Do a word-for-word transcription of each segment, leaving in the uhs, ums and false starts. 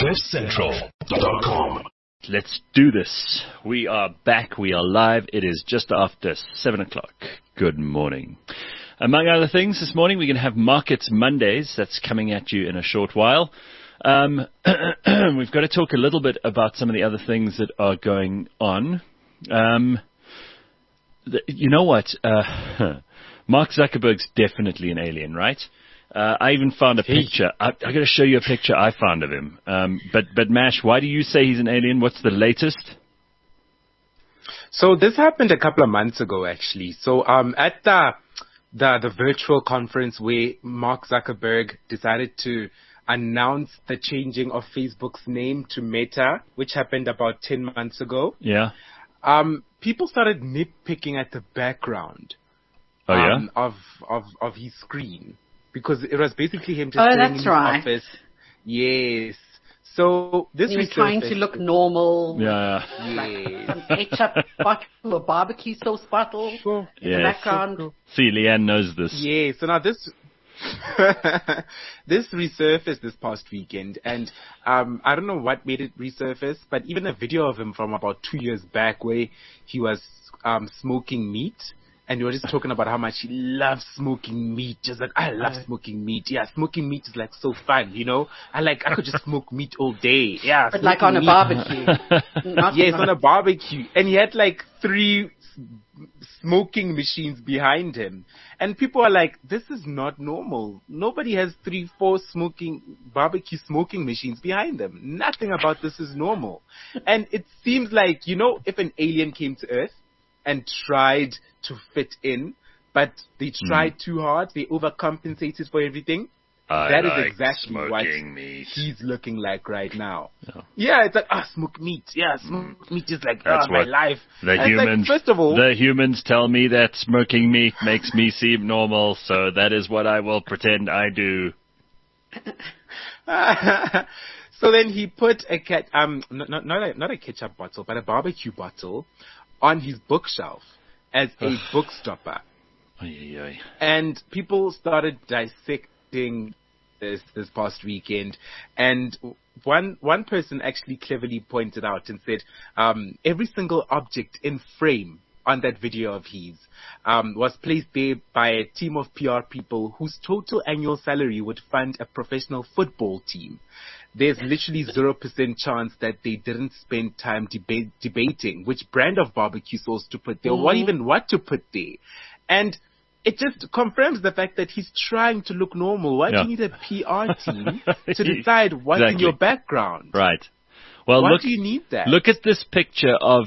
cliff central dot com. Let's do this. We are back. We are live. It is just after seven o'clock. Good morning. Among other things, this morning we're going to have Markets Mondays. That's coming at you in a short while. Um, we've got to talk a little bit about some of the other things that are going on. Um, the, you know what? Uh, Mark Zuckerberg's definitely an alien, right? Uh, I even found a picture. I, I got to show you a picture I found of him. Um, but, but Mash, why do you say he's an alien? What's the latest? So this happened a couple of months ago, actually. So um, at the, the the virtual conference where Mark Zuckerberg decided to announce the changing of Facebook's name to Meta, which happened about ten months ago. Yeah. Um, people started nitpicking at the background Oh, yeah? um, of of of his screen. Because it was basically him just Oh, sitting in that's his right. office. Yes. So this He was resurfaced. trying to look normal. Yeah. Yes. Some ketchup bottle or barbecue sauce bottle Sure. in the Yes. background. See, Leanne knows this. Yeah, so now this this resurfaced this past weekend, and um, I don't know what made it resurface, but even a video of him from about two years back where he was um, smoking meat, and he was just talking about how much he loves smoking meat. Just like, I love smoking meat. Yeah, smoking meat is like so fun, you know? I like, I could just smoke meat all day. Yeah, But like on a meat. barbecue. Not Yes, on a barbecue. And he had like three s- smoking machines behind him. And people are like, this is not normal. Nobody has three, four smoking, barbecue smoking machines behind them. Nothing about this is normal. And it seems like, you know, if an alien came to Earth and tried to fit in, but they tried mm. too hard, they overcompensated for everything. I that like is exactly what meat. he's looking like right now. Yeah, yeah it's like, ah, oh, smoke meat. Yeah, smoke mm. meat is like, That's oh, my what life. The and humans, like, first of all, the humans tell me that smoking meat makes me seem normal, so that is what I will pretend I do. So then he put a cat, um, not, not, not, a, not a ketchup bottle, but a barbecue bottle on his bookshelf as a book stopper. Oy, oy, oy. And people started dissecting this this past weekend, and one one person actually cleverly pointed out and said um, every single object in frame on that video of his um, was placed there by a team of P R people whose total annual salary would fund a professional football team. There's literally zero percent chance that they didn't spend time deba- debating which brand of barbecue sauce to put there, mm-hmm. or what even what to put there. And it just confirms the fact that he's trying to look normal. Why yeah. do you need a P R team to decide what's exactly. in your background? Right. Well, Why look, do you need that? Look at this picture of,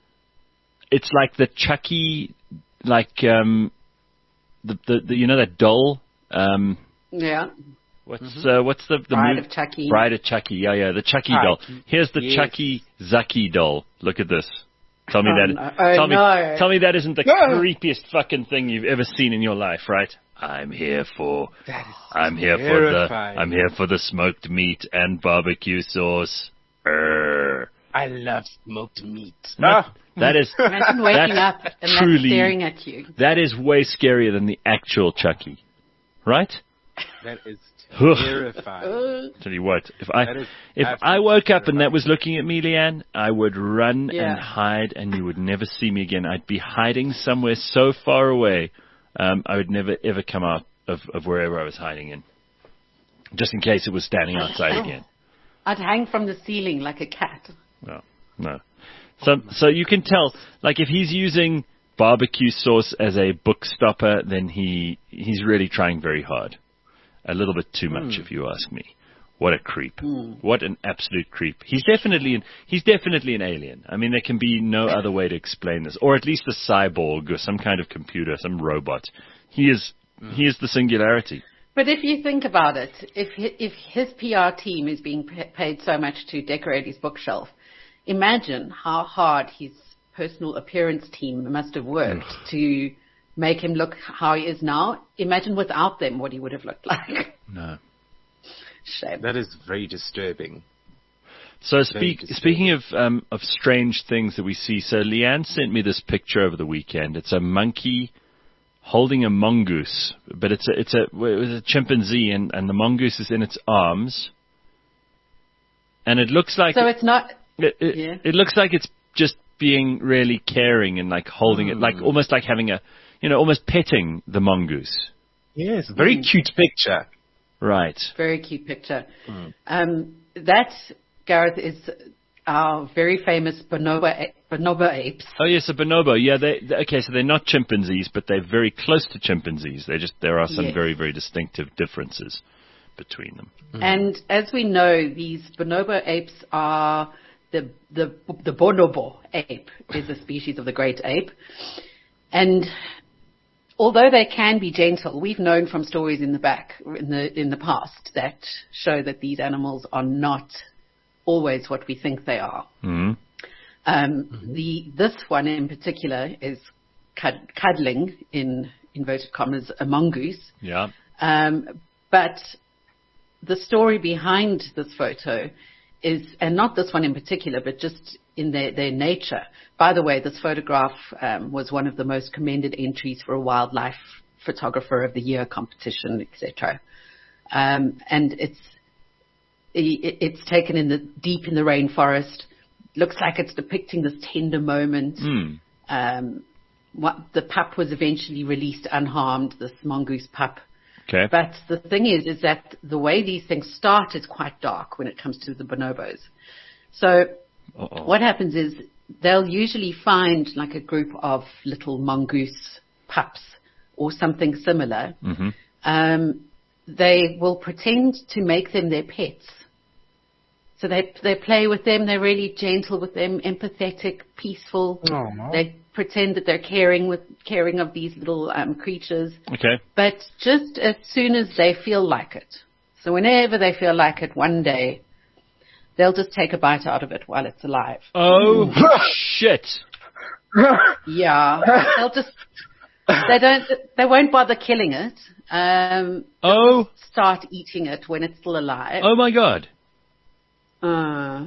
it's like the Chucky, like, um, the, the, the you know that doll? Um, yeah. What's mm-hmm. uh, what's the the Bride move? of Chucky? Bride of Chucky. Yeah, yeah, the Chucky Hi. doll. Here's the yes. Chucky Zucky doll. Look at this. Tell me oh, that. No. Oh, tell me. no. Tell me that isn't the no. creepiest fucking thing you've ever seen in your life, right? I'm here for. That is I'm here terrifying. for the. I'm here for the smoked meat and barbecue sauce. Urgh. I love smoked meat. No, Ah. that is. Imagine waking up and truly, that's staring at you. That is way scarier than the actual Chucky, right? That is terrifying. Tell you what, if I if I absolutely woke up terrifying. and that was looking at me, Leanne, I would run Yeah. and hide, and you would never see me again. I'd be hiding somewhere so far away, um, I would never ever come out of, of wherever I was hiding in, just in case it was standing outside again. I'd hang from the ceiling like a cat. No, no. So so you can tell, like if he's using barbecue sauce as a book stopper, then he he's really trying very hard. A little bit too much, mm. if you ask me. What a creep! Mm. What an absolute creep! He's definitely an he's definitely an alien. I mean, there can be no other way to explain this, or at least a cyborg or some kind of computer, some robot. He is mm. he is the singularity. But if you think about it, if if his P R team is being paid so much to decorate his bookshelf, imagine how hard his personal appearance team must have worked to make him look how he is now. Imagine without them what he would have looked like. No. Shame. That is very disturbing. So speak, speaking of um, of strange things that we see, so Leanne sent me this picture over the weekend. It's a monkey holding a mongoose, but it's a it's a it was a chimpanzee, and, and the mongoose is in its arms. and it looks like So it's not. it, it, Yeah. it looks like it's just being really caring and like holding it, like almost like having a, you know, almost petting the mongoose. Yes, very Mm. cute picture. Right. Very cute picture. Um, that, Gareth, is our very famous bonobo, a- bonobo apes. Oh yes, a bonobo. Yeah, they, they okay. So they're not chimpanzees, but they're very close to chimpanzees. They just there are some Yes. very very distinctive differences between them. And as we know, these bonobo apes are the the the bonobo ape is a species of the great ape, and although they can be gentle, we've known from stories in the back in the in the past that show that these animals are not always what we think they are. Hmm. Um, the this one in particular is cud- cuddling in inverted commas a mongoose. Yeah. Um, but the story behind this photo is, and not this one in particular, but just in their, their nature. By the way, this photograph um, was one of the most commended entries for a wildlife photographer of the year competition, et cetera. Um, and it's it, it's taken in the deep in the rainforest. Looks like it's depicting this tender moment. Mm. Um, what, the pup was eventually released unharmed, this mongoose pup. Okay. But the thing is, is that the way these things start is quite dark when it comes to the bonobos. So Uh-oh. what happens is they'll usually find like a group of little mongoose pups or something similar. Mm-hmm. Um, they will pretend to make them their pets. So they they play with them. They're really gentle with them, empathetic, peaceful. Aw. They pretend that they're caring with caring of these little um, creatures. Okay. But just as soon as they feel like it, so whenever they feel like it, one day they'll just take a bite out of it while it's alive. Oh shit. Yeah, they'll just they don't they won't bother killing it. Um, Oh. start eating it when it's still alive. Oh my god. Uh,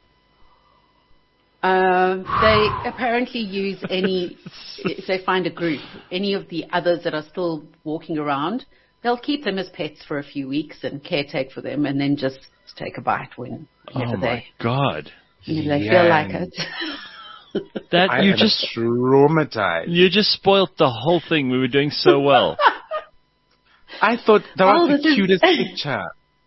um, they apparently use any, if they find a group, any of the others that are still walking around, they'll keep them as pets for a few weeks and caretake for them and then just take a bite when, whenever Oh they, my god. whenever they Yeah. feel like it. That I you am just traumatized. you just spoilt the whole thing. We were doing so well. I thought that Oh, was the this is- cutest picture.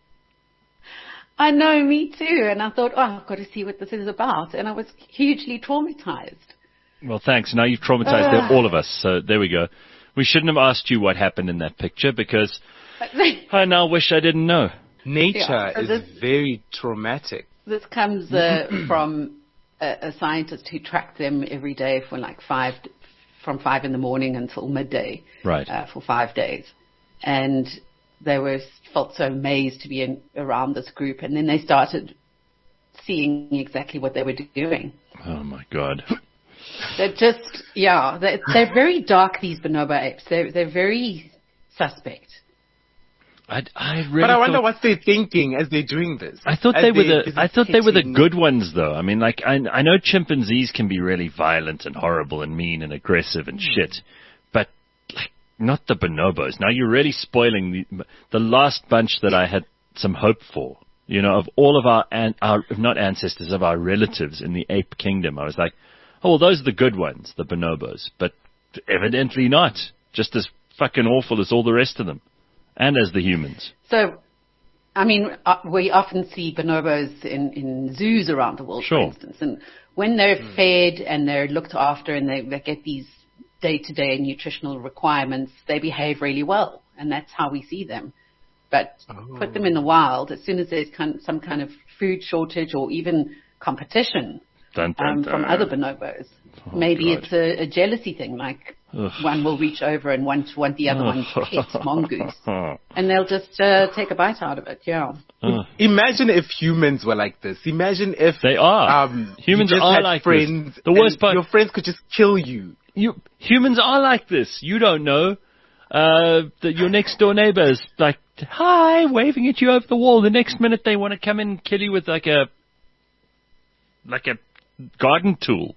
I know, me too. And I thought, oh, I've got to see what this is about. And I was hugely traumatized. Well, thanks. Now you've traumatized Ah. all of us. So there we go. We shouldn't have asked you what happened in that picture because I now wish I didn't know. Nature Yeah, so is this- very traumatic. This comes uh, from a, a scientist who tracked them every day for like five, from five in the morning until midday. Right. Uh, for five days. And they were felt so amazed to be in, around this group. And then they started seeing exactly what they were doing. Oh my god. They're just, yeah, they're, they're very dark, these bonobo apes. They're, they're very suspect. I, I really But I wonder thought, what they're thinking as they're doing this. I thought As they were they're the I thought they were the petting- good ones though. I mean, like I I know chimpanzees can be really violent and horrible and mean and aggressive and shit, but like not the bonobos. Now you're really spoiling the the last bunch that I had some hope for. You know, of all of our an, our not ancestors, of our relatives in the ape kingdom. I was like, oh well, those are the good ones, the bonobos, but evidently not. Just as fucking awful as all the rest of them, and as the humans. So, I mean, uh, we often see bonobos in, in zoos around the world, Sure. for instance. And when they're fed and they're looked after and they, they get these day-to-day nutritional requirements, they behave really well. And that's how we see them. But put them in the wild, as soon as there's kind some kind of food shortage or even competition Dun, dun, um, dun. from other bonobos, Oh, maybe God. it's a, a jealousy thing, like Ugh. one will reach over and want, want the other one's pet mongoose. Oh. And they'll just uh, take a bite out of it, yeah. Ugh. Imagine if humans were like this. Imagine if They are. Um, Humans you just are had like friends this. The worst and part- your friends could just kill you. You humans are like this. You don't know. Uh, that your next door neighbor is like, hi, waving at you over the wall. The next minute they want to come in and kill you with like a, like a garden tool.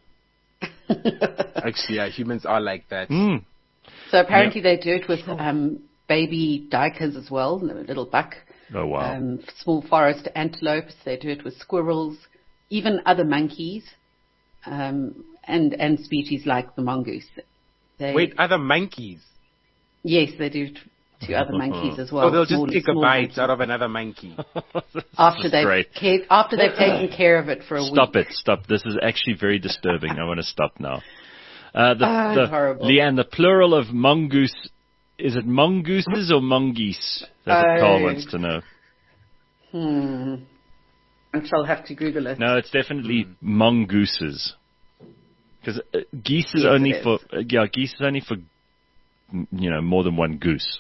Actually, yeah, humans are like that. So apparently they do it with um, baby duikers as well, the little buck Oh, wow. Um, small forest antelopes. They do it with squirrels, even other monkeys, um, and and species like the mongoose. They, Wait, other monkeys? Yes, they do it to other monkeys as well. So they'll small, just take a small bite monkeys. out of another monkey. after they've great. cared, after they've taken care of it for a Stop week. it. Stop. This is actually very disturbing. I want to stop now. Uh, the, Oh, the, it's horrible. Leanne, the plural of mongoose, is it mongooses or mongeese? That's what Carl Oh. wants to know. Hmm. I shall have to Google it. No, it's definitely mongooses. Because uh, geese is Yes, only it is. for, uh, yeah, geese is only for, mm, you know, more than one goose.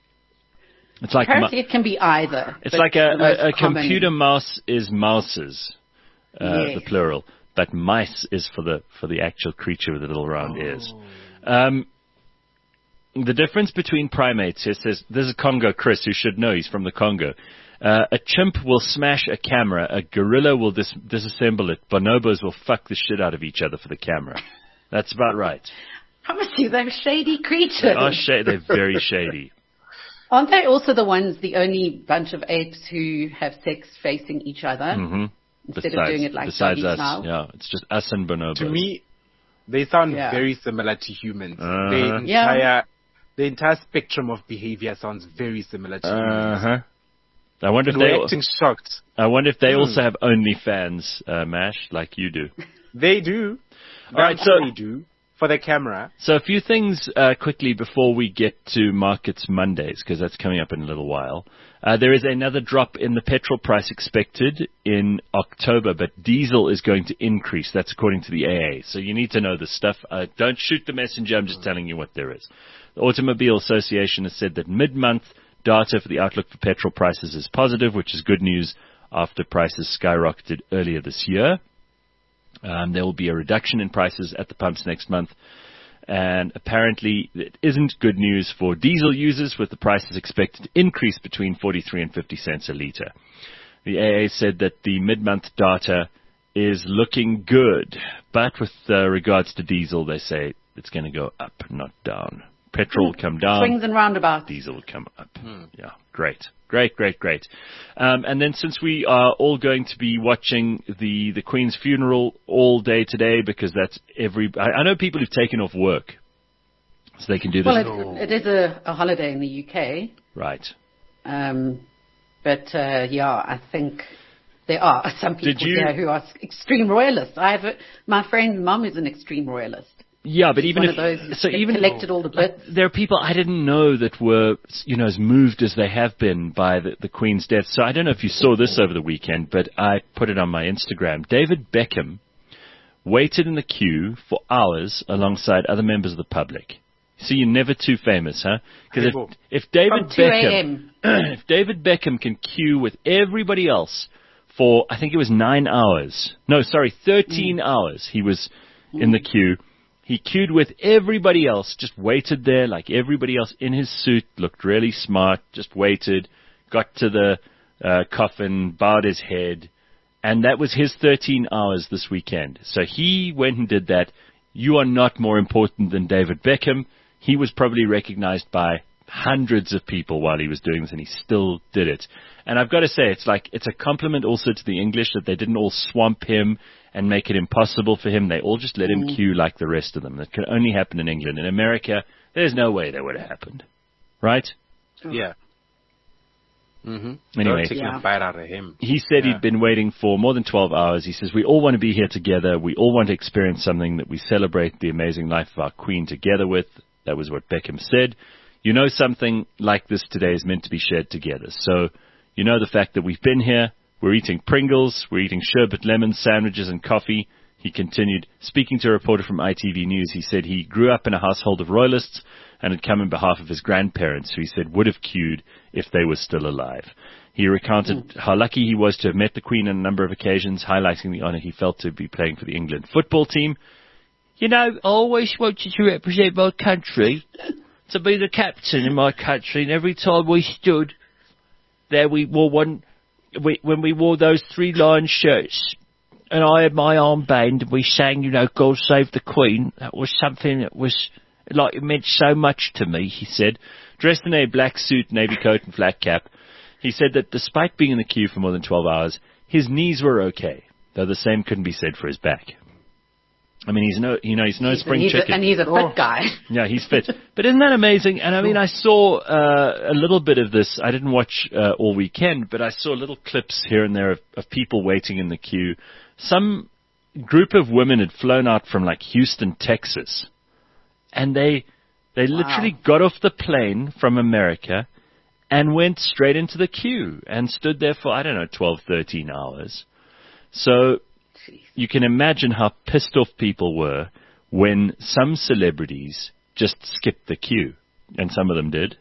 It's like, Apparently, mu- it can be either. it's but like a, the most a, a common- computer mouse is mouses, uh, Yes. the plural. But mice is for the for the actual creature with the little round ears. Oh. Um, the difference between primates, it says, this is Congo Chris, who should know, he's from the Congo. Uh, a chimp will smash a camera, a gorilla will dis- disassemble it, bonobos will fuck the shit out of each other for the camera. That's about right. I promise you, they're shady creatures. They are sh- they're very shady. Aren't they also the ones, the only bunch of apes who have sex facing each other hmm instead besides, of doing it like besides doggy us, style? yeah, it's just us and bonobos. To me, they sound Yeah. very similar to humans. Uh-huh. The Yeah. entire, the entire spectrum of behavior sounds very similar to humans. Uh-huh. I wonder if And they. we're acting shocked. I wonder if they Hmm. also have OnlyFans, uh, Mash, like you do. They do. All right, I'm sure so- they do. For the camera. So a few things uh, quickly before we get to Markets Mondays, because that's coming up in a little while. Uh, there is another drop in the petrol price expected in October, but diesel is going to increase. That's according to the A A. So you need to know this stuff. Uh, don't shoot the messenger. I'm just telling you what there is. The Automobile Association has said that mid-month data for the outlook for petrol prices is positive, which is good news after prices skyrocketed earlier this year. Um, there will be a reduction in prices at the pumps next month. And apparently it isn't good news for diesel users, with the prices expected to increase between forty-three and fifty cents a litre. The A A said that the mid-month data is looking good, but with uh, regards to diesel, they say it's going to go up, not down. Petrol will come down. Swings and roundabouts. Diesel will come up. Yeah, great. Great, great, great. Um, and then since we are all going to be watching the, the Queen's funeral all day today, because that's every... I, I know people who've taken off work, so they can do this. Well, it, it is a, a holiday in the U K. Right. Um, but, uh, yeah, I think there are some people Did you- here who are extreme royalists. I have a, my friend's mum is an extreme royalist. Yeah, but even One if... of those so that even collected all the bits. there are people I didn't know that were, you know, as moved as they have been by the, the Queen's death. So I don't know if you saw this over the weekend, but I put it on my Instagram. David Beckham waited in the queue for hours alongside other members of the public. See, you're never too famous, huh? Because if, if David From two Beckham, a.m. if David Beckham can queue with everybody else for, I think it was nine hours. No, sorry, thirteen hours. He was in the queue. He queued with everybody else, just waited there like everybody else in his suit, looked really smart, just waited, got to the uh, coffin, bowed his head, and that was his thirteen hours this weekend. So he went and did that. You are not more important than David Beckham. He was probably recognized by hundreds of people while he was doing this, and he still did it. And I've got to say, it's like, it's a compliment also to the English that they didn't all swamp him and make it impossible for him. They all just let him queue like the rest of them. That could only happen in England. In America, there's no way that would have happened. Right? Yeah. Mm-hmm. Anyway. Don't take Yeah. a bite out of him. He said Yeah. he'd been waiting for more than twelve hours. He says, we all want to be here together. We all want to experience something that we celebrate the amazing life of our Queen together with. That was what Beckham said. You know, something like this today is meant to be shared together. So, you know, the fact that we've been here, we're eating Pringles, we're eating sherbet lemon sandwiches and coffee. He continued, speaking to a reporter from I T V News, he said he grew up in a household of royalists and had come in behalf of his grandparents, who he said would have queued if they were still alive. He recounted mm. how lucky he was to have met the Queen on a number of occasions, highlighting the honour he felt to be playing for the England football team. You know, I always wanted to represent my country, to be the captain in my country, and every time we stood there, we wore one, we, when we wore those three line shirts, and I had my armband, and we sang, you know, God Save the Queen. That was something that was, like, it meant so much to me, he said. Dressed in a black suit, navy coat, and flat cap, He said that despite being in the queue for more than twelve hours, his knees were okay, though the same couldn't be said for his back. I mean, he's no, you know, he's no He's- spring and he's a- chicken. and he's a fit guy. Yeah, he's fit. But isn't that amazing? And I mean, I saw uh, a little bit of this. I didn't watch uh, all weekend, but I saw little clips here and there of, of people waiting in the queue. Some group of women had flown out from like Houston, Texas, and they they Wow. literally got off the plane from America and went straight into the queue and stood there for, I don't know, twelve, thirteen hours. So Jeez. you can imagine how pissed off people were when some celebrities just skipped the queue, and some of them did.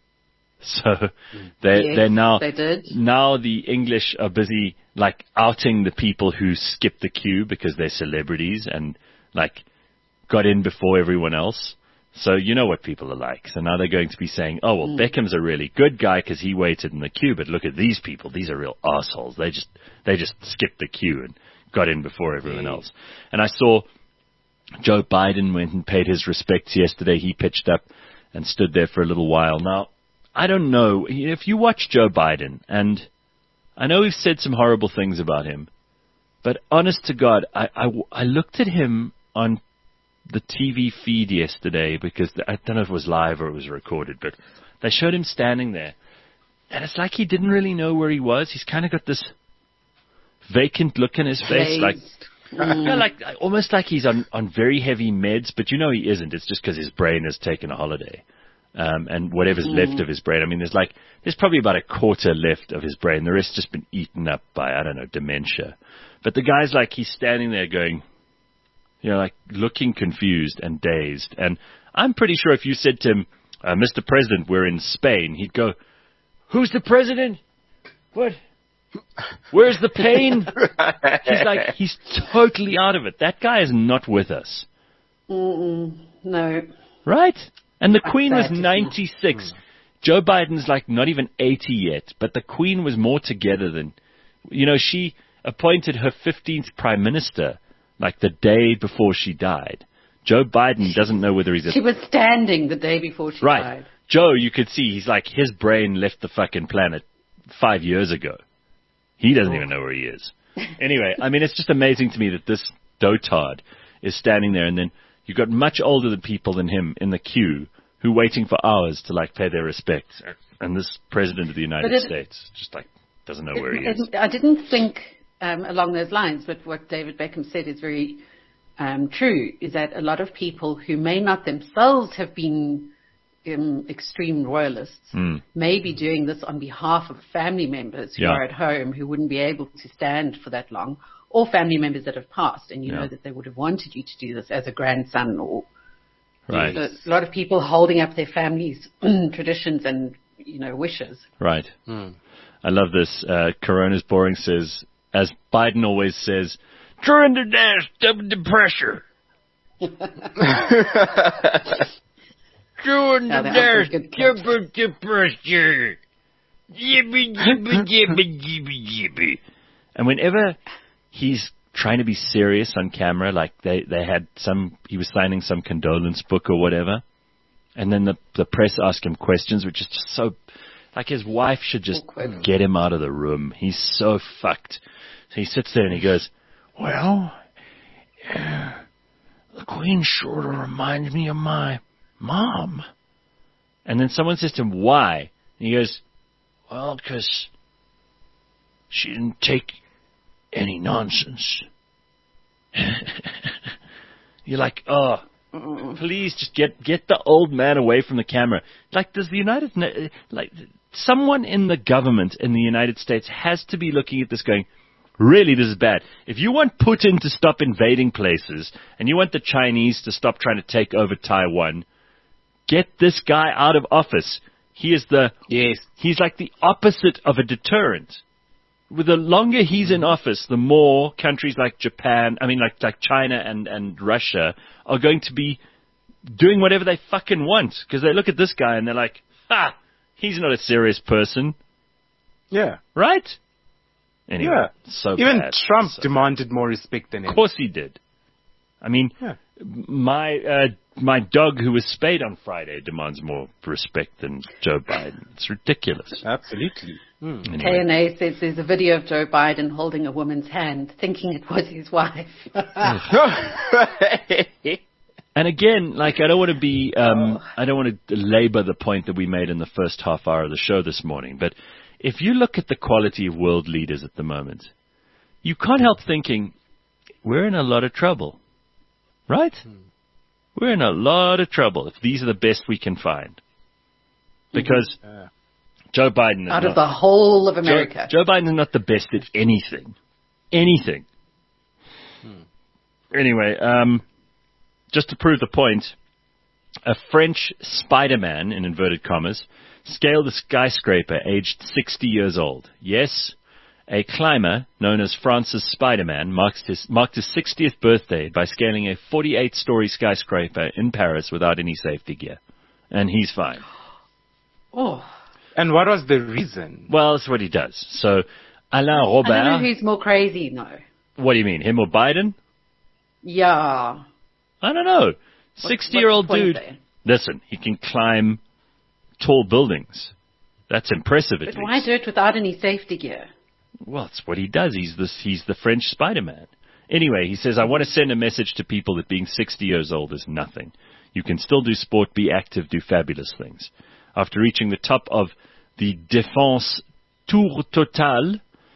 So they're, Yes, they're now, they did. now the English are busy like outing the people who skipped the queue because they're celebrities and like got in before everyone else. So you know what people are like. So now they're going to be saying, oh, well, Mm. Beckham's a really good guy because he waited in the queue, but look at these people. These are real assholes. They just, they just skipped the queue and got in before everyone Yeah. else. And I saw Joe Biden went and paid his respects yesterday. He pitched up and stood there for a little while. Now, I don't know. If you watch Joe Biden, and I know we've said some horrible things about him, but honest to God, I, I, I looked at him on the T V feed yesterday because the, I don't know if it was live or it was recorded, but they showed him standing there. And it's like he didn't really know where he was. He's kind of got this vacant look in his face, like Glazed. yeah, like almost like he's on, on very heavy meds, but you know he isn't. It's just because his brain has taken a holiday. Um, and whatever's left of his brain. I mean, there's like, there's probably about a quarter left of his brain. The rest's just been eaten up by, I don't know, dementia. But the guy's like, he's standing there going, you know, like looking confused and dazed. And I'm pretty sure if you said to him, uh, Mister President, we're in Spain, he'd go, who's the president? What? Where's the pain? He's like, he's totally out of it. That guy is not with us. Mm-mm. No. Right? And the That's Queen was sad to see. ninety-six. Joe Biden's like not even eighty yet, but the Queen was more together than, you know, she appointed her fifteenth Prime Minister like the day before she died. Joe Biden doesn't know whether he's a... She was standing the day before she Right. died. Joe, you could see, he's like, his brain left the fucking planet five years ago. He doesn't even know where he is. Anyway, I mean, it's just amazing to me that this dotard is standing there, and then you've got much older than people than him in the queue who are waiting for hours to, like, pay their respects. And this president of the United it- States just, like, doesn't know where he It- is. it- I didn't think um, along those lines, but what David Beckham said is very um, true, is that a lot of people who may not themselves have been um, extreme royalists Mm. may be doing this on behalf of family members who Yeah. are at home who wouldn't be able to stand for that long, or family members that have passed, and you Yeah. know that they would have wanted you to do this as a grandson or Right, a lot of people holding up their families' traditions and, you know, wishes. right. Mm. I love this. Uh, Corona's Boring says, as Biden always says, turn the dash, double the pressure. Turn Yeah, the that was dash, a good clip. double the pressure. Jibby, jibby, jibby, jibby, jibby. And whenever he's trying to be serious on camera, like they, they had some, he was signing some condolence book or whatever, and then the, the press asked him questions, which is just so, like his wife should just Awkward. get him out of the room. He's so fucked. So he sits there and he goes, well, uh, the Queen sort of reminds me of my mom. And then someone says to him, why? And he goes, well, because she didn't take any nonsense. You're like, oh, please just get get the old man away from the camera. Like, does the United, Na- like, someone in the government in the United States has to be looking at this going, really, this is bad. If you want Putin to stop invading places and you want the Chinese to stop trying to take over Taiwan, get this guy out of office. He is the, Yes. he's like the opposite of a deterrent. With the longer he's in office, the more countries like Japan, I mean like like China and, and Russia are going to be doing whatever they fucking want. Because they look at this guy and they're like, ha, he's not a serious person. Yeah. Right? Anyway, Yeah. so Even bad. Trump So- demanded more respect than him. Of course he did. I mean, Yeah. my uh, my dog who was spayed on Friday demands more respect than Joe Biden. It's ridiculous. Absolutely. Mm. Anyway. K N A says there's a video of Joe Biden holding a woman's hand, thinking it was his wife. And again, like, I don't want to be, um, I don't want to labor the point that we made in the first half hour of the show this morning, but if you look at the quality of world leaders at the moment, you can't help thinking, we're in a lot of trouble, right? Hmm. We're in a lot of trouble if these are the best we can find. Because uh, Joe Biden is out not, of the whole of America. Joe, Joe Biden is not the best at anything. Anything. Hmm. Anyway, um, just to prove the point, a French Spider-Man, in inverted commas, scaled a skyscraper aged sixty years old. Yes, a climber known as France's Spider-Man marked his, marked his sixtieth birthday by scaling a forty-eight story skyscraper in Paris without any safety gear. And he's fine. Oh. And what was the reason? Well, that's what he does. So, Alain Robert... I don't know who's more crazy, no. What do you mean, him or Biden? Yeah. I don't know. sixty-year-old dude. There? Listen, he can climb tall buildings. That's impressive, at but least. Why do it without any safety gear? Well, it's what he does. He's the, he's the French Spider-Man. Anyway, he says, I want to send a message to people that being sixty years old is nothing. You can still do sport, be active, do fabulous things. After reaching the top of the Défense Tour Total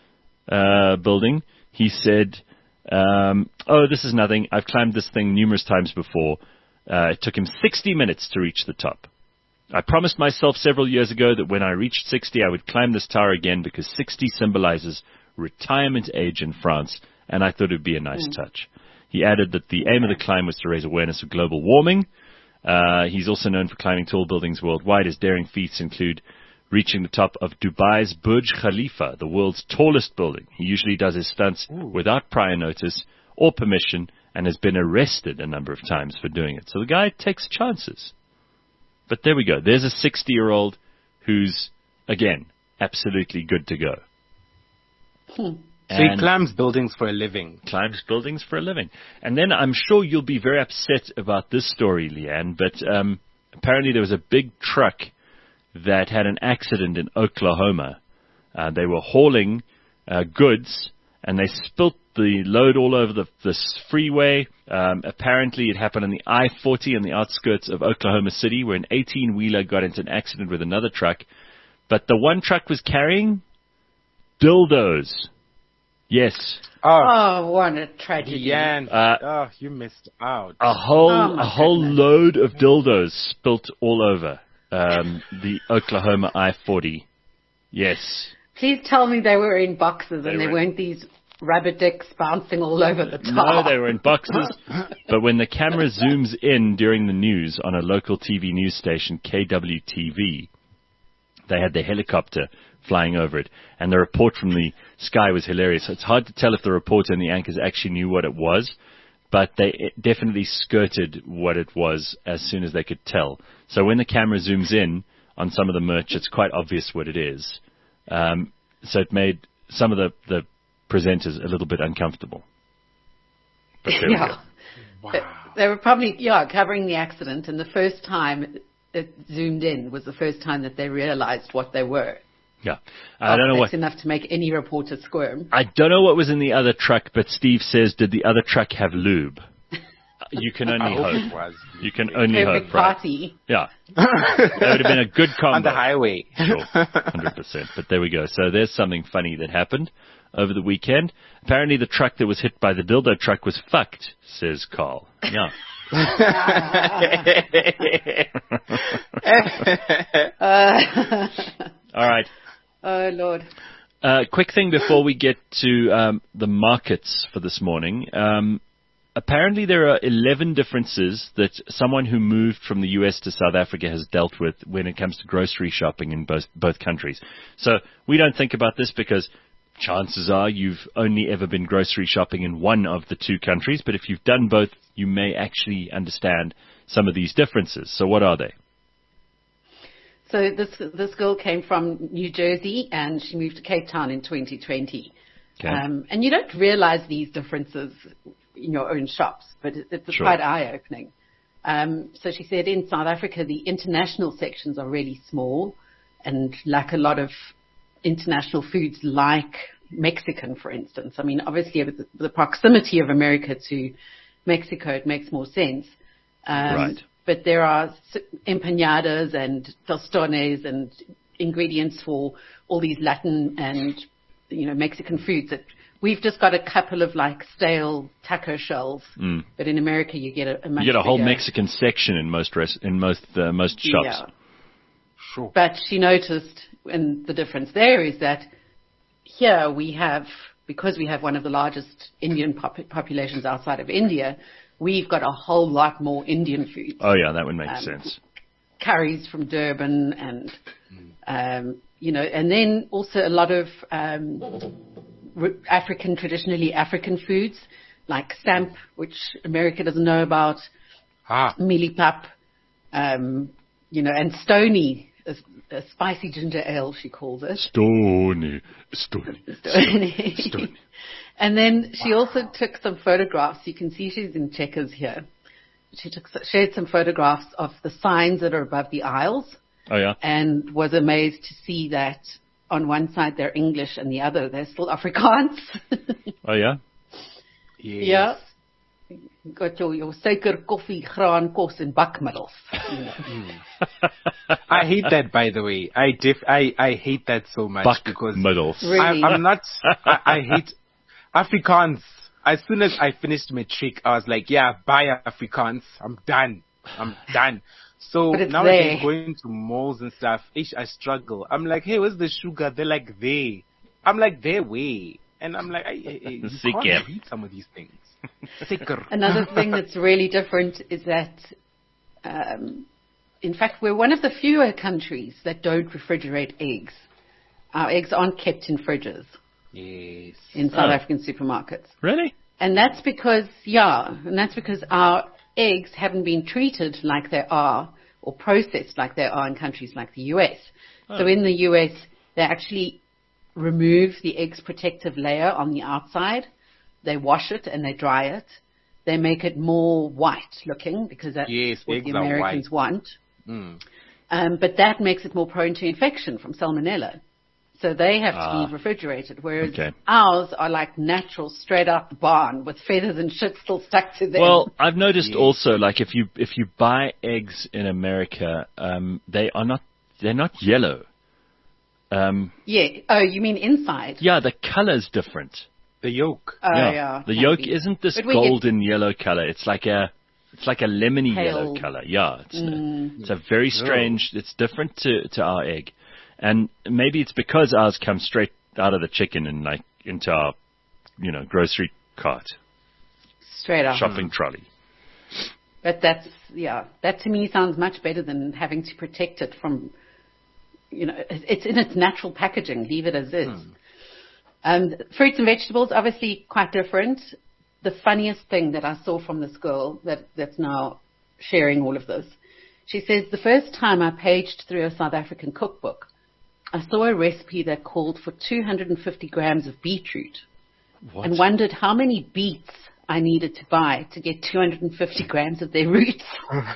uh, building, he said, um, oh, this is nothing. I've climbed this thing numerous times before. Uh, it took him sixty minutes to reach the top. I promised myself several years ago that when I reached sixty, I would climb this tower again because sixty symbolizes retirement age in France, and I thought it would be a nice mm. touch. He added that the aim of the climb was to raise awareness of global warming. Uh, he's also known for climbing tall buildings worldwide. His daring feats include reaching the top of Dubai's Burj Khalifa, the world's tallest building. He usually does his stunts Ooh. without prior notice or permission and has been arrested a number of times for doing it. So the guy takes chances. But there we go. There's a sixty-year-old who's, again, absolutely good to go. Hmm. So he climbs buildings for a living. Climbs buildings for a living. And then I'm sure you'll be very upset about this story, Leanne, but um, apparently there was a big truck that had an accident in Oklahoma. Uh, they were hauling uh, goods, and they spilt the load all over the this freeway. Um, apparently it happened on the I forty on the outskirts of Oklahoma City, where an eighteen-wheeler got into an accident with another truck. But the one truck was carrying dildos. Yes. Oh, oh what a tragedy. Yeah. Uh, oh, you missed out. A whole, oh, a whole goodness. load of dildos spilt all over um, the Oklahoma I forty. Yes. Please tell me they were in boxes they and were they weren't these rabbit dicks bouncing all over the top. No, they were in boxes. But when the camera zooms in during the news on a local T V news station, K W T V, they had their helicopter flying over it, and the report from the sky was hilarious. It's hard to tell if the reporter and the anchors actually knew what it was, but they definitely skirted what it was as soon as they could tell. So when the camera zooms in on some of the merch, it's quite obvious what it is. Um, so it made some of the, the presenters a little bit uncomfortable. But there yeah. we go. Wow. They were probably, yeah, covering the accident, and the first time it zoomed in was the first time that they realized what they were. Yeah. I don't know that's what. enough to make any reporter squirm. I don't know what was in the other truck, but Steve says, did the other truck have lube? You can only hope. Was you can only Perfect hope. Party. Right? Yeah. That would have been a good combo. On the highway. Sure. one hundred percent. But there we go. So there's something funny that happened over the weekend. Apparently the truck that was hit by the dildo truck was fucked, says Carl. Yeah. uh, All right. Oh, Lord. Uh, quick thing before we get to um, the markets for this morning. Um, apparently there are eleven differences that someone who moved from the U S to South Africa has dealt with when it comes to grocery shopping in both, both countries. So we don't think about this because chances are you've only ever been grocery shopping in one of the two countries. But if you've done both, you may actually understand some of these differences. So what are they? So this this girl came from New Jersey, and she moved to Cape Town in twenty twenty. Okay. Um, and you don't realize these differences in your own shops, but it, it's Sure. quite eye-opening. Um, so she said in South Africa, the international sections are really small and lack a lot of international foods like Mexican, for instance. I mean, obviously, with the, the proximity of America to Mexico, it makes more sense. Um, Right. But there are s- empanadas and tostones and ingredients for all these Latin and, you know, Mexican foods that we've just got a couple of like stale taco shells. Mm. But in America, you get a, a much You get a whole bigger- Mexican section in most res- in most uh, most shops. Yeah. Sure. But she noticed, and the difference there is that here we have, because we have one of the largest Indian pop- populations outside of India, we've got a whole lot more Indian food. Oh yeah, that would make Um, sense. Curries from Durban and, um, you know, and then also a lot of um, r- African, traditionally African foods, like stamp, which America doesn't know about, Ah, millipap, um, you know, and stony, a, a spicy ginger ale, she calls it. Stony, stony. Stony. And then she also took some photographs. You can see she's in checkers here. She took, shared some photographs of the signs that are above the aisles Oh yeah. and was amazed to see that on one side they're English and the other they're still Afrikaans. Oh yeah. yes. Yeah. You got your, your suiker, koffie, graan, kos en bakmiddels. You know. I hate that, by the way. I def, I, I hate that so much Buck because middles. Really? I, I'm not, I, I hate Afrikaans. As soon as I finished matric, I was like, yeah, bye Afrikaans. I'm done. I'm done. So But it's nowadays there. going to malls and stuff, ish, I struggle. I'm like, hey, where's the sugar? They're like, there. I'm like, their way. And I'm like, I, I, I, you Sicker. can't read some of these things. Sicker. Another thing that's really different is that, um, in fact, we're one of the fewer countries that don't refrigerate eggs. Our eggs aren't kept in fridges Yes. in South Oh. African supermarkets. Really? And that's because, yeah, and that's because our eggs haven't been treated like they are or processed like they are in countries like the U S. So in the U S, they actually remove the egg's protective layer on the outside. They wash it and they dry it. They make it more white looking because that's Yes, what eggs the are Americans want. Mm. Um, but that makes it more prone to infection from salmonella. So they have to Ah. be refrigerated, whereas Okay. ours are like natural, straight out the barn with feathers and shit still stuck to them. Well, I've noticed Yes. also, like if you if you buy eggs in America, um, they are not they're not yellow. Um, yeah. Oh, you mean inside? yeah, the color's different. The yolk. Oh, yeah. The maybe. yolk isn't this But we get- golden yellow color. It's like a it's like a lemony Pale. yellow color. Yeah, it's Mm. it's a very strange. It's different to to our egg, and maybe it's because ours comes straight out of the chicken and like into our you know grocery cart, Straight up. shopping trolley. But that's, yeah, that to me sounds much better than having to protect it from, you know, it- it's in its natural packaging. Leave it as is. Um, fruits and vegetables, obviously quite different. The funniest thing that I saw from this girl that, that's now sharing all of this, she says, the first time I paged through a South African cookbook, I saw a recipe that called for two hundred fifty grams of beetroot What? and wondered how many beets I needed to buy to get two hundred fifty grams of their roots.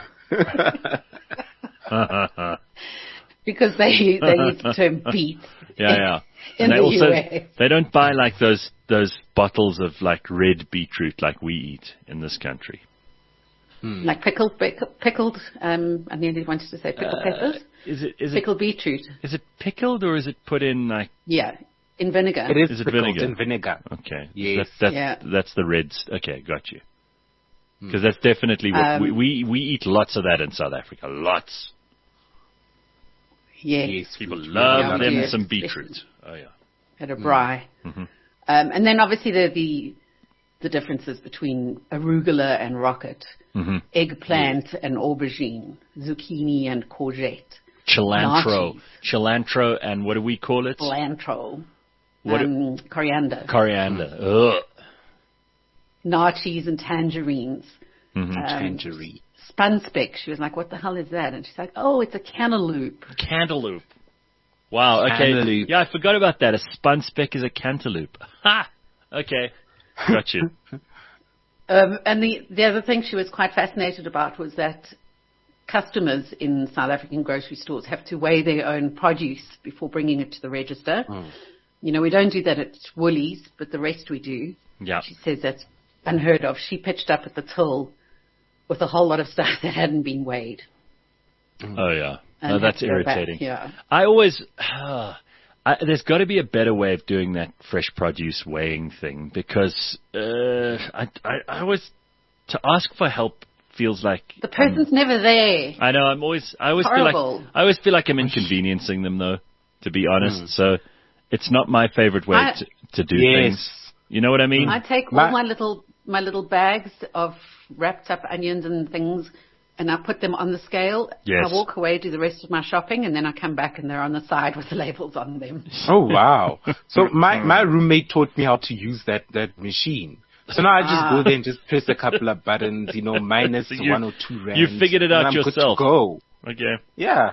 Because they, they use the term beets. Yeah, yeah. In And they the also U S. they don't buy like those those bottles of like red beetroot like we eat in this country. Like pickled, pick- pickled, um, I nearly wanted to say pickled peppers. Is it is it Pickled beetroot. is it pickled or is it put in like Yeah, in vinegar. It is, Is it pickled vinegar? in vinegar. okay? Yes. That, that's Yeah. that's the reds. Okay, got you. Because that's definitely what Um, we, we we eat lots of that in South Africa. Lots. Yes. Yes. People we- love Yeah, we them do. some beetroot. Oh yeah. At a braai. Mm-hmm. Um, and then obviously the, the the differences between arugula and rocket, Mm-hmm. eggplant and aubergine, zucchini and courgette, Cilantro, Nachos. cilantro, and what do we call it? cilantro, What um, coriander, Coriander. Ugh. nachos and tangerines. Mhm. Um, Tangerine. Spunspeck. She was like, what the hell is that? And she's like, oh, it's a cantaloupe. Cantaloupe. Wow, okay. Cantaloupe. Yeah, I forgot about that. A spun speck is a cantaloupe. Ha! Okay. Got you. Um, and the, the other thing she was quite fascinated about was that customers in South African grocery stores have to weigh their own produce before bringing it to the register. Mm. You know, we don't do that at Woolies, but the rest we do. Yeah. She says that's unheard of. She pitched up at the till with a whole lot of stuff that hadn't been weighed. Oh, yeah. No, that's irritating. Back, yeah. I always... Uh, I, there's got to be a better way of doing that fresh produce weighing thing, because uh, I, I, I always... To ask for help feels like... The person's um, never there. I know. I'm always... I always feel like... I always feel like I'm inconveniencing them, though, to be honest. Mm. So it's not my favorite way I, to, to do yes. things. You know what I mean? I take all my little my little bags of wrapped up onions and things, and I put them on the scale. Yes. I walk away, do the rest of my shopping, and then I come back and they're on the side with the labels on them. Oh, wow. So my, my roommate taught me how to use that, that machine. So now I just ah. go there and just press a couple of buttons, you know, minus so you, one or two rand. You figured it out I'm yourself. Good to go. Okay. Yeah.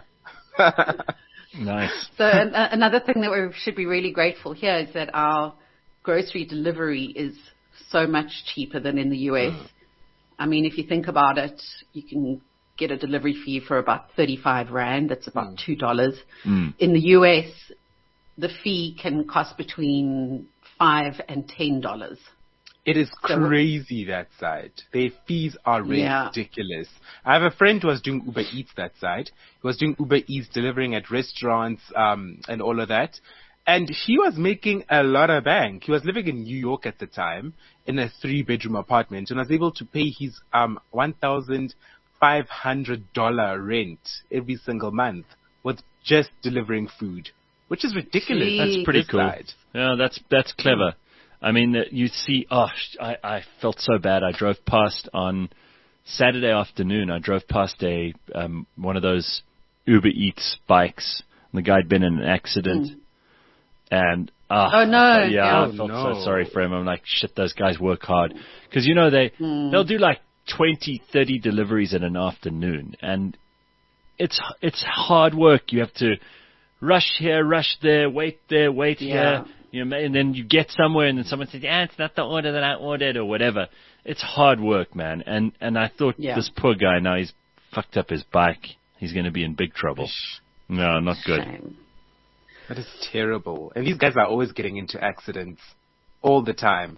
Nice. So an, uh, another thing that we should be really grateful here is that our grocery delivery is so much cheaper than in the U S. Mm. I mean, if you think about it, you can get a delivery fee for about thirty-five rand. That's about mm. two dollars. Mm. In the U S, the fee can cost between five and ten dollars. It is crazy, that side. Their fees are ridiculous. Yeah. I have a friend who was doing Uber Eats that side. He was doing Uber Eats, delivering at restaurants um, and all of that. And he was making a lot of bank. He was living in New York at the time in a three-bedroom apartment and was able to pay his um, one thousand five hundred dollars rent every single month with just delivering food, which is ridiculous. Jeez. That's pretty cool. Side. Yeah, that's that's clever. I mean, you see, oh, I, I felt so bad. I drove past on Saturday afternoon. I drove past a um, one of those Uber Eats bikes. And the guy had been in an accident. Mm. And, uh, oh, no. Yeah, yeah. I felt no. so sorry for him. I'm like, shit, those guys work hard. Because, you know, they, mm. they'll do like twenty, thirty deliveries in an afternoon. And it's it's hard work. You have to rush here, rush there, wait there, wait yeah. here. You know, and then you get somewhere and then someone says, yeah, it's not the order that I ordered or whatever. It's hard work, man. And and I thought yeah. this poor guy, now he's fucked up his bike. He's going to be in big trouble. No, not good. Shame. That is terrible. And these guys are always getting into accidents all the time.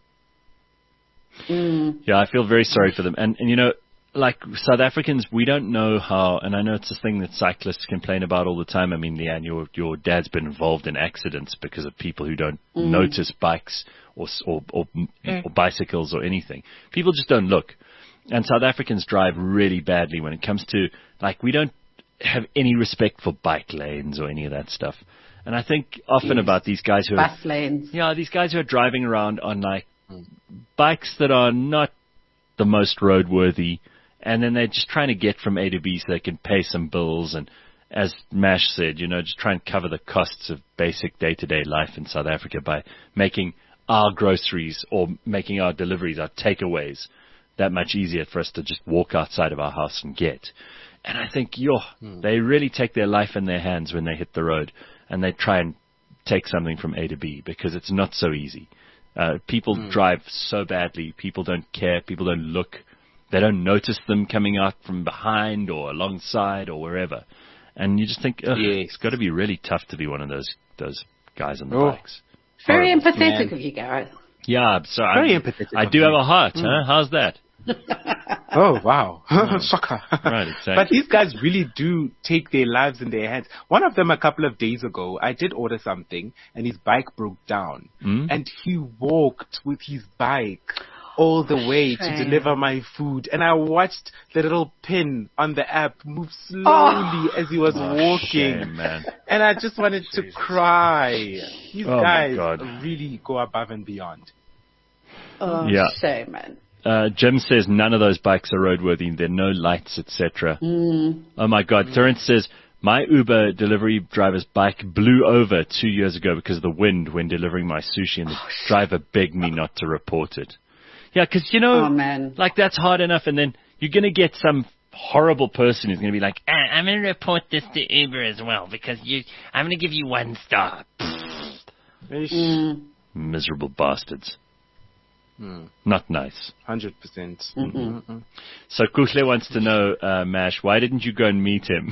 Mm. Yeah, I feel very sorry for them. And, and, you know, like South Africans, we don't know how, and I know it's a thing that cyclists complain about all the time. I mean, Leanne, your, your dad's been involved in accidents because of people who don't mm. notice bikes or, or, or, mm. or bicycles or anything. People just don't look. And South Africans drive really badly when it comes to, like, we don't have any respect for bike lanes or any of that stuff. And I think often yes. about these guys who are... Bus lanes. Yeah, these guys who are driving around on, like, mm. bikes that are not the most roadworthy, and then they're just trying to get from A to B so they can pay some bills. And as Mash said, you know, just try and cover the costs of basic day-to-day life in South Africa by making our groceries or making our deliveries, our takeaways, that much easier for us to just walk outside of our house and get. And I think, yo, hmm. they really take their life in their hands when they hit the road and they try and take something from A to B, because it's not so easy. Uh, people hmm. drive so badly. People don't care. People don't look. They don't notice them coming out from behind or alongside or wherever. And you just think, ugh, yes. it's got to be really tough to be one of those those guys on the oh. bikes. Very Horrible. empathetic Man. of you, Gareth. Yeah, so Very I'm, empathetic I do have a heart, mm. huh? How's that? Oh, wow. Shocker. Right, exactly. But these guys really do take their lives in their hands. One of them, a couple of days ago, I did order something, and his bike broke down. Mm? And he walked with his bike all the way to Shame. deliver my food. And I watched the little pin on the app move slowly oh. as he was oh, walking. Shame, man. And I just wanted to Jesus. cry. These oh guys God. really go above and beyond. Oh, yeah. shame, man. Uh, Jim says none of those bikes are roadworthy. There are no lights, et cetera. Mm. Oh, my God. Mm. Terrence says, my Uber delivery driver's bike blew over two years ago because of the wind when delivering my sushi, and the oh, driver begged me not to report it. Yeah, because, you know, oh, man. like, that's hard enough, and then you're going to get some horrible person who's going to be like, ah, I'm going to report this to Uber as well because you, I'm going to give you one star. Mm. Miserable bastards. Mm. Not nice. one hundred percent. Mm-mm. So Kuhle wants to know, uh, Mash, why didn't you go and meet him?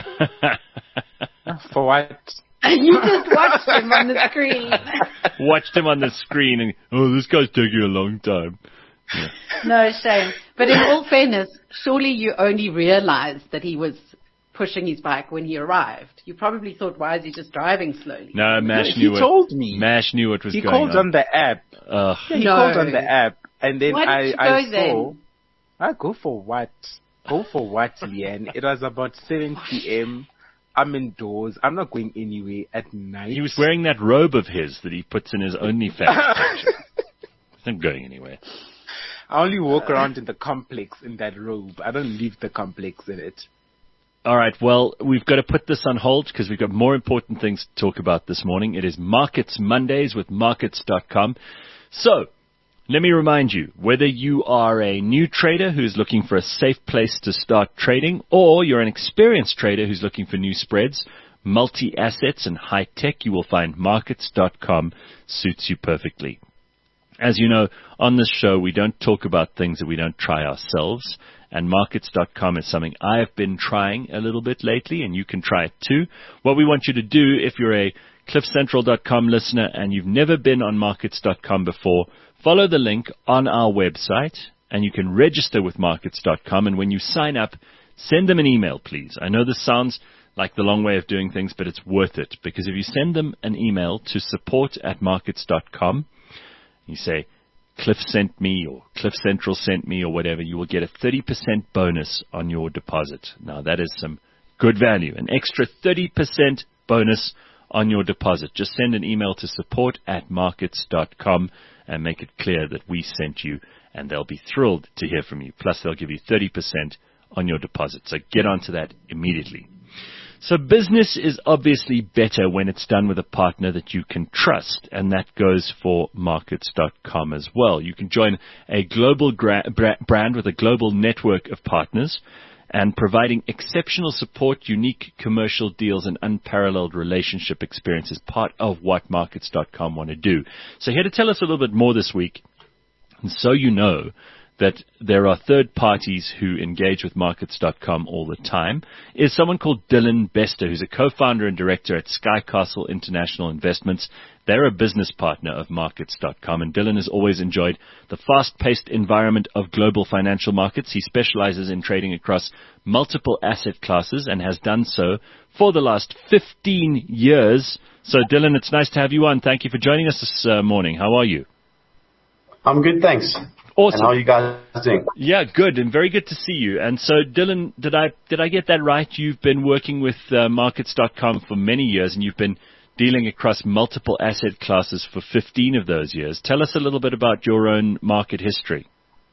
For what? You just watched him on the screen. Watched him on the screen and, oh, this guy's taking a long time. Yeah. No shame. But in all fairness, surely you only realized that he was pushing his bike when he arrived. You probably thought, why is he just driving slowly? No, Mash He knew what, told me. Mash knew what was He going called on. on the app. Ugh. Yeah, he No. called on the app, and then Why I, did you I go saw. then? I go for what? Go for what, Leanne? It was about seven p.m. I'm indoors. I'm not going anywhere at night. He was wearing that robe of his that he puts in his OnlyFans picture. He's not going anywhere. I only walk around in the complex in that robe. I don't leave the complex in it. All right, well, we've got to put this on hold because we've got more important things to talk about this morning. It is Markets Mondays with markets dot com. So, let me remind you, whether you are a new trader who's looking for a safe place to start trading, or you're an experienced trader who's looking for new spreads, multi-assets, and high-tech, you will find markets dot com suits you perfectly. As you know, on this show, we don't talk about things that we don't try ourselves, and markets dot com is something I have been trying a little bit lately, and you can try it too. What we want you to do, if you're a cliff central dot com listener and you've never been on markets dot com before, follow the link on our website, and you can register with markets dot com, and when you sign up, send them an email, please. I know this sounds like the long way of doing things, but it's worth it, because if you send them an email to support at markets dot com, you say, Cliff sent me, or Cliff Central sent me, or whatever, you will get a thirty percent bonus on your deposit. Now, that is some good value. An extra thirty percent bonus on your deposit. Just send an email to support at markets dot com and make it clear that we sent you, and they'll be thrilled to hear from you. Plus, they'll give you thirty percent on your deposit. So get onto that immediately. So business is obviously better when it's done with a partner that you can trust, and that goes for markets dot com as well. You can join a global gra- bra- brand with a global network of partners, and providing exceptional support, unique commercial deals, and unparalleled relationship experience is part of what markets dot com want to do. So here to tell us a little bit more this week, and so you know that there are third parties who engage with markets dot com all the time, is someone called Dylan Bester, who's a co-founder and director at Sky Castle International Investments. They're a business partner of markets dot com, and Dylan has always enjoyed the fast-paced environment of global financial markets. He specializes in trading across multiple asset classes and has done so for the last fifteen years. So, Dylan, it's nice to have you on. Thank you for joining us this uh, morning. How are you? I'm good, thanks. Awesome. And how are you guys doing? Yeah, good, and very good to see you. And so, Dylan, did I did I get that right? You've been working with uh, markets dot com for many years, and you've been dealing across multiple asset classes for fifteen of those years. Tell us a little bit about your own market history.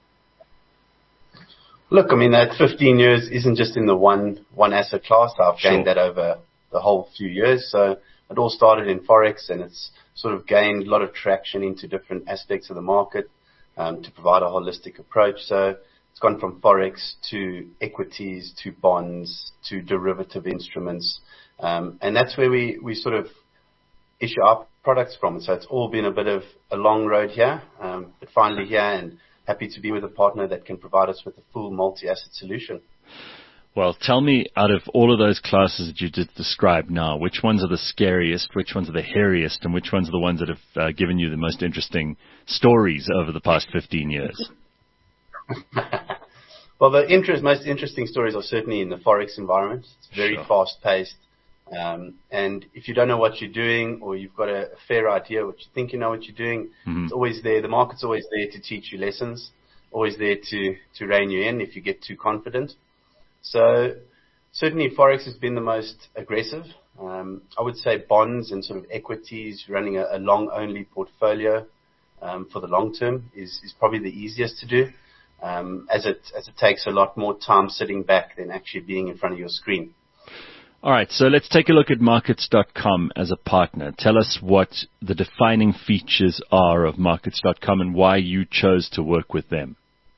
Look, I mean, that fifteen years isn't just in the one one asset class. I've Sure. gained that over the whole few years. So it all started in Forex, and it's sort of gained a lot of traction into different aspects of the market um, to provide a holistic approach. So it's gone from Forex to equities to bonds to derivative instruments. Um, and that's where we, we sort of issue our products from. So it's all been a bit of a long road here, um, but finally here, and happy to be with a partner that can provide us with a full multi-asset solution. Well, tell me, out of all of those classes that you just described now, which ones are the scariest, which ones are the hairiest, and which ones are the ones that have uh, given you the most interesting stories over the past fifteen years? Well, the interest, most interesting stories are certainly in the Forex environment. It's very Sure. fast-paced. Um, and if you don't know what you're doing, or you've got a, a fair idea what you think you know what you're doing, Mm-hmm. it's always there. The market's always there to teach you lessons, always there to, to rein you in if you get too confident. So certainly Forex has been the most aggressive. Um, I would say bonds and sort of equities, running a, a long-only portfolio um, for the long term is, is probably the easiest to do, um, as it as it takes a lot more time sitting back than actually being in front of your screen. All right, so let's take a look at markets dot com as a partner. Tell us what the defining features are of markets dot com and why you chose to work with them.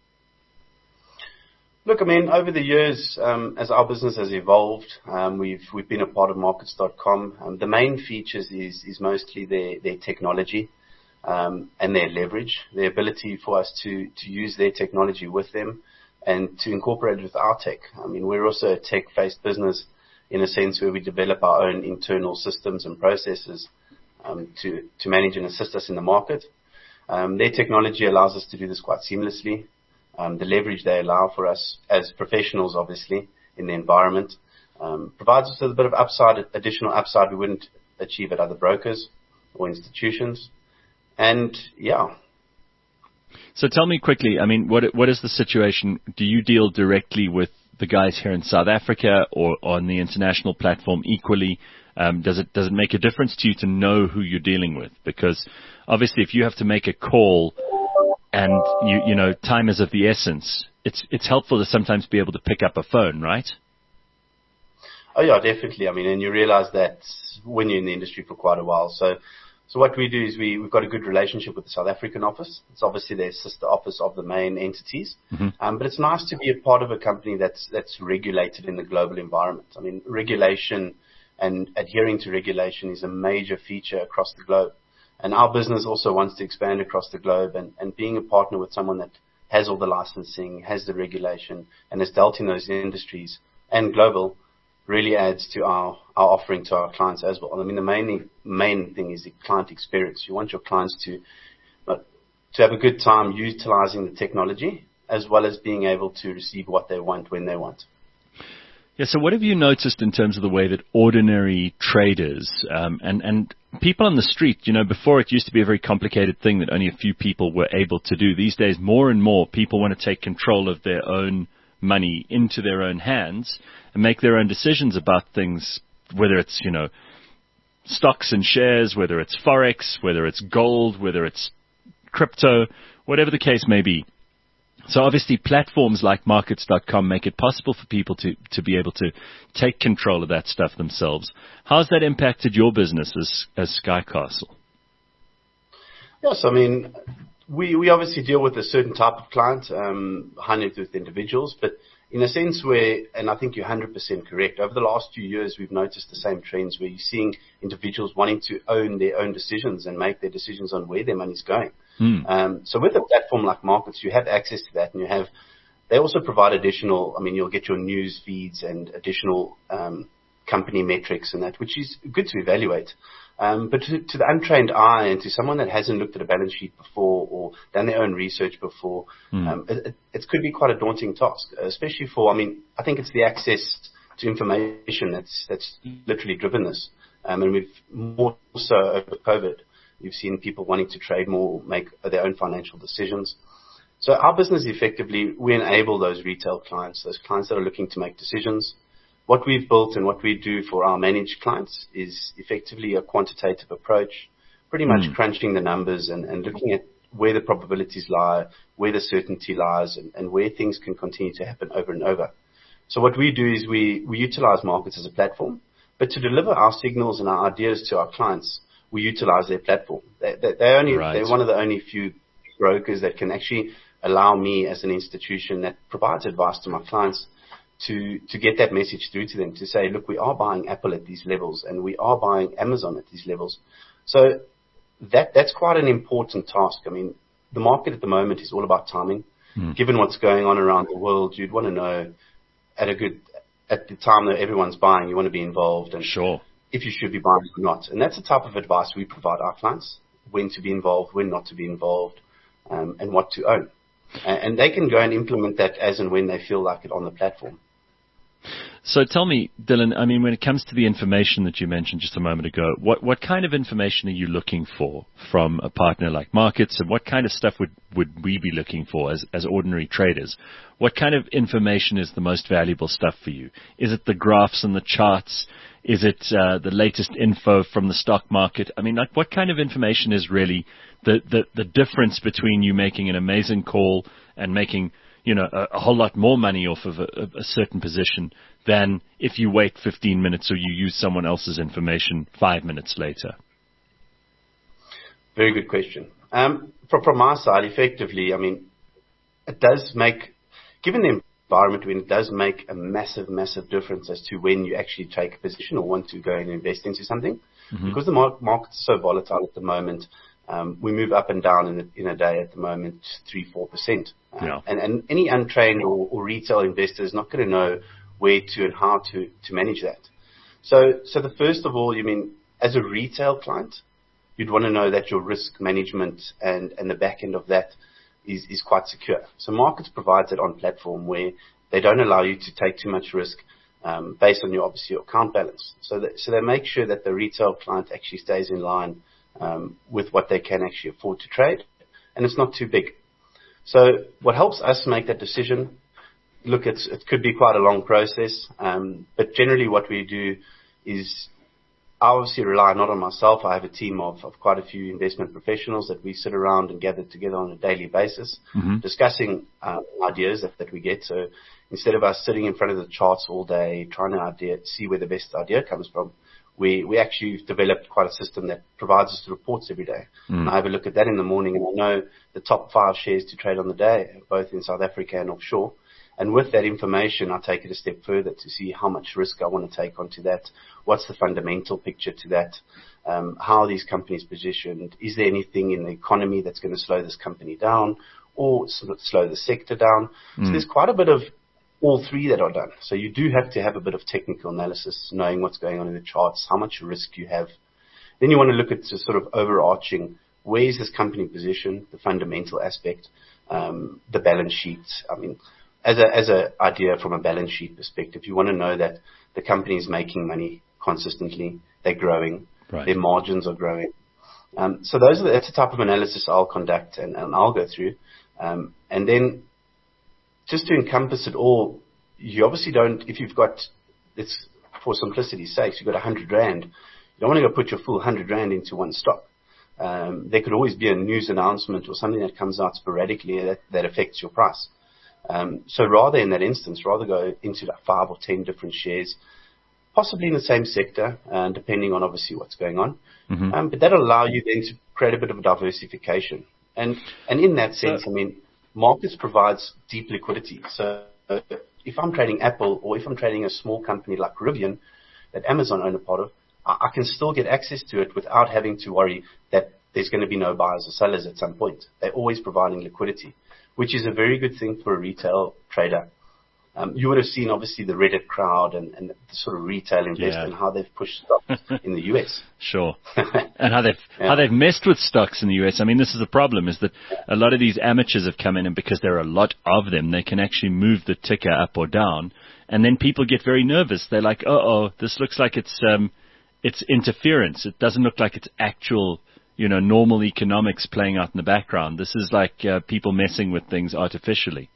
Look, I mean, over the years, um, as our business has evolved, um, we've we've been a part of markets dot com. Um, the main features is is mostly their their technology. um, and their leverage, their ability for us to, to use their technology with them and to incorporate it with our tech. I mean, we're also a tech-based business in a sense where we develop our own internal systems and processes um, to, to manage and assist us in the market. Um, their technology allows us to do this quite seamlessly. Um, the leverage they allow for us as professionals, obviously, in the environment, um, provides us with a bit of upside, additional upside we wouldn't achieve at other brokers or institutions. And yeah. So tell me quickly, I mean, what what is the situation? Do you deal directly with the guys here in South Africa or on the international platform equally? Um, does it does it make a difference to you to know who you're dealing with? Because obviously, if you have to make a call and you you know time is of the essence, it's it's helpful to sometimes be able to pick up a phone, right? Oh yeah, definitely. I mean, and you realize that when you're in the industry for quite a while. So, so what we do is we, we've got a good relationship with the South African office. It's obviously their sister office of the main entities. Mm-hmm. Um, but it's nice to be a part of a company that's, that's regulated in the global environment. I mean, regulation and adhering to regulation is a major feature across the globe. And our business also wants to expand across the globe, and, and being a partner with someone that has all the licensing, has the regulation, and has dealt in those industries and global really adds to our, our offering to our clients as well. I mean, the main main thing is the client experience. You want your clients to uh, to have a good time utilizing the technology as well as being able to receive what they want when they want. Yeah, so what have you noticed in terms of the way that ordinary traders um, and, and people on the street, you know, before it used to be a very complicated thing that only a few people were able to do. These days, more and more people want to take control of their own money into their own hands and make their own decisions about things, whether it's, you know, stocks and shares, whether it's Forex, whether it's gold, whether it's crypto, whatever the case may be. So obviously platforms like markets dot com make it possible for people to, to be able to take control of that stuff themselves. How's that impacted your business as, as Sky Castle? Yes, I mean, we, we obviously deal with a certain type of client, um, high net worth individuals, but in a sense where, and I think you're one hundred percent correct, over the last few years we've noticed the same trends where you're seeing individuals wanting to own their own decisions and make their decisions on where their money's going. Mm. Um, so with a platform like Markets, you have access to that, and you have, they also provide additional, I mean, you'll get your news feeds and additional um, company metrics and that, which is good to evaluate. Um, but to, to the untrained eye and to someone that hasn't looked at a balance sheet before or done their own research before, mm. um, it, it could be quite a daunting task, especially for, I mean, I think it's the access to information that's that's literally driven this. Um, and we've more so over COVID, you've seen people wanting to trade more, make their own financial decisions. So our business, effectively, we enable those retail clients, those clients that are looking to make decisions. What we've built and what we do for our managed clients is effectively a quantitative approach, pretty much mm. crunching the numbers and, and looking at where the probabilities lie, where the certainty lies, and, and where things can continue to happen over and over. So what we do is we, we utilize markets as a platform, but to deliver our signals and our ideas to our clients, we utilize their platform. They, they, they only, right. They're one of the only few brokers that can actually allow me as an institution that provides advice to my clients to, to get that message through to them, to say, look, we are buying Apple at these levels and we are buying Amazon at these levels. So that, that's quite an important task. I mean, the market at the moment is all about timing. Mm. Given what's going on around the world, you'd want to know at a good, at the time that everyone's buying, you want to be involved and sure. if you should be buying or not. And that's the type of advice we provide our clients, when to be involved, when not to be involved, um, and what to own. And, and they can go and implement that as and when they feel like it on the platform. So tell me, Dylan, I mean, when it comes to the information that you mentioned just a moment ago, what, what kind of information are you looking for from a partner like Markets, and what kind of stuff would, would we be looking for as, as ordinary traders? What kind of information is the most valuable stuff for you? Is it the graphs and the charts? Is it uh, the latest info from the stock market? I mean, like, what kind of information is really the, the, the difference between you making an amazing call and making, you know, a, a whole lot more money off of a, a certain position than if you wait fifteen minutes or you use someone else's information five minutes later? Very good question. Um, from, from my side, effectively, I mean, it does make, given the environment, when it does make a massive, massive difference as to when you actually take a position or want to go and invest into something. Mm-hmm. Because the market is so volatile at the moment, Um, we move up and down in a, in a day at the moment, three, four percent. Um, yeah. and, and any untrained or, or retail investor is not going to know where to and how to, to manage that. So, so the first of all, you mean, as a retail client, you'd want to know that your risk management and, and the back end of that is, is quite secure. So Markets provides it on platform where they don't allow you to take too much risk um, based on your, obviously, your account balance. So that, so they make sure that the retail client actually stays in line um, with what they can actually afford to trade, and it's not too big. So what helps us make that decision, look, it's, it could be quite a long process, um, but generally what we do is I obviously rely not on myself. I have a team of, of quite a few investment professionals that we sit around and gather together on a daily basis, mm-hmm. discussing uh, ideas that, that we get. So instead of us sitting in front of the charts all day trying to idea, see where the best idea comes from, we, we actually developed quite a system that provides us the reports every day. Mm. And I have a look at that in the morning, and I know the top five shares to trade on the day, both in South Africa and offshore. And with that information, I take it a step further to see how much risk I want to take onto that. What's the fundamental picture to that? Um, how are these companies positioned? Is there anything in the economy that's going to slow this company down or sort of slow the sector down? Mm. So there's quite a bit of all three that are done. So you do have to have a bit of technical analysis, knowing what's going on in the charts, how much risk you have. Then you want to look at the sort of overarching, where is this company positioned, the fundamental aspect, um, the balance sheets. I mean, As a, as a idea from a balance sheet perspective, you want to know that the company is making money consistently, they're growing, right. their margins are growing. Um, so those are the, that's the type of analysis I'll conduct and, and I'll go through. Um, and then just to encompass it all, you obviously don't, if you've got, it's for simplicity's sake, you've got a hundred rand, you don't want to go put your full hundred rand into one stock. Um, there could always be a news announcement or something that comes out sporadically that, that affects your price. Um, so rather in that instance, rather go into like five or ten different shares, possibly in the same sector, uh, depending on obviously what's going on. Mm-hmm. Um, but that'll allow you then to create a bit of a diversification. And, and in that sense, I mean, Markets provides deep liquidity. So uh, if I'm trading Apple or if I'm trading a small company like Rivian that Amazon own a part of, I, I can still get access to it without having to worry that there's going to be no buyers or sellers at some point. They're always providing liquidity, which is a very good thing for a retail trader. Um, you would have seen, obviously, the Reddit crowd and, and the sort of retail investor yeah. and how they've pushed stocks in the U S. Sure. And how they've yeah. how they've messed with stocks in the U S. I mean, this is a problem, is that a lot of these amateurs have come in, and because there are a lot of them, they can actually move the ticker up or down, and then people get very nervous. They're like, uh-oh, this looks like it's um, it's interference. It doesn't look like it's actual, you know, normal economics playing out in the background. This is like uh, people messing with things artificially.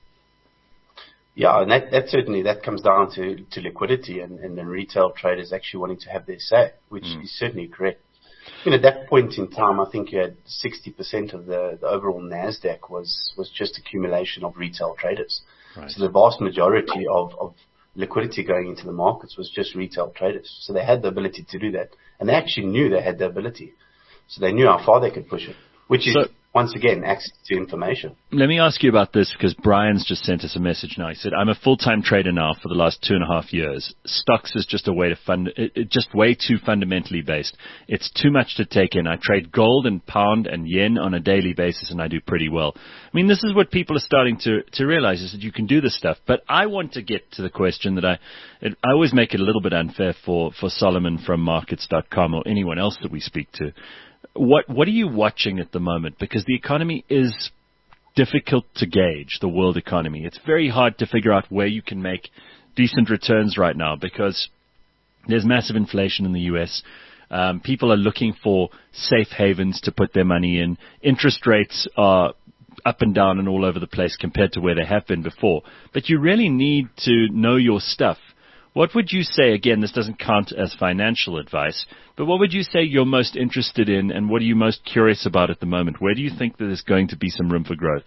Yeah, and that, that certainly, that comes down to, to liquidity and, and the retail traders actually wanting to have their say, which mm. is certainly correct. You know, at that point in time, I think you had sixty percent of the, the overall NASDAQ was, was just accumulation of retail traders. Right. So the vast majority of, of liquidity going into the markets was just retail traders. So they had the ability to do that. And they actually knew they had the ability. So they knew how far they could push it, which is, so, once again, access to information. Let me ask you about this, because Brian's just sent us a message now. He said, I'm a full-time trader now for the last two and a half years. Stocks is just a way to fund, it, it just way too fundamentally based. It's too much to take in. I trade gold and pound and yen on a daily basis, and I do pretty well. I mean, this is what people are starting to, to realize, is that you can do this stuff. But I want to get to the question that I, it, I always make it a little bit unfair for, for Solomon from markets dot com or anyone else that we speak to. What what are you watching at the moment? Because the economy is difficult to gauge, the world economy. It's very hard to figure out where you can make decent returns right now, because there's massive inflation in the U S. Um, people are looking for safe havens to put their money in. Interest rates are up and down and all over the place compared to where they have been before. But you really need to know your stuff. What would you say, again, this doesn't count as financial advice, but what would you say you're most interested in, and what are you most curious about at the moment? Where do you think that there's going to be some room for growth?